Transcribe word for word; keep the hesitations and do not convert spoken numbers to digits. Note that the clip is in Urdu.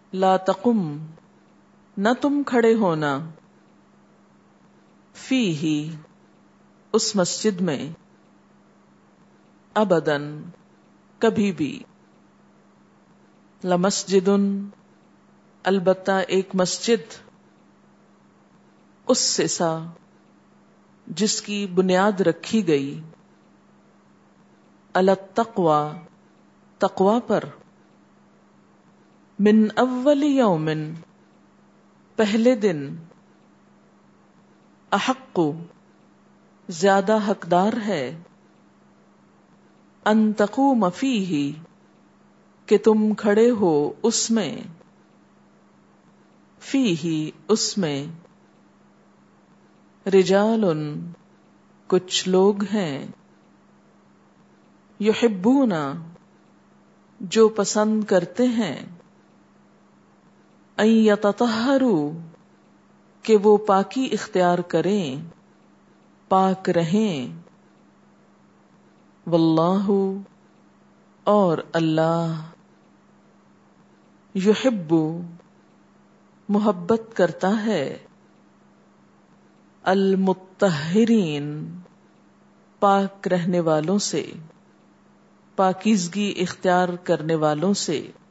لا تقم نہ تم کھڑے ہونا، فیہ اس مسجد میں، ابداً کبھی بھی، لمسجد البتہ ایک مسجد، اسسا جس کی بنیاد رکھی گئی، علی التقوی تقوی پر، من اول یوم پہلے دن، احق زیادہ حقدار ہے، ان تقوم فیہ کہ تم کھڑے ہو اس میں، فیہ اس میں، رجال کچھ لوگ ہیں، یحبون جو پسند کرتے ہیں، ان یتطہروا کہ وہ پاکی اختیار کریں، پاک رہیں، واللہ اور اللہ، یحب محبت کرتا ہے، المطہرین پاک رہنے والوں سے، پاکیزگی اختیار کرنے والوں سے۔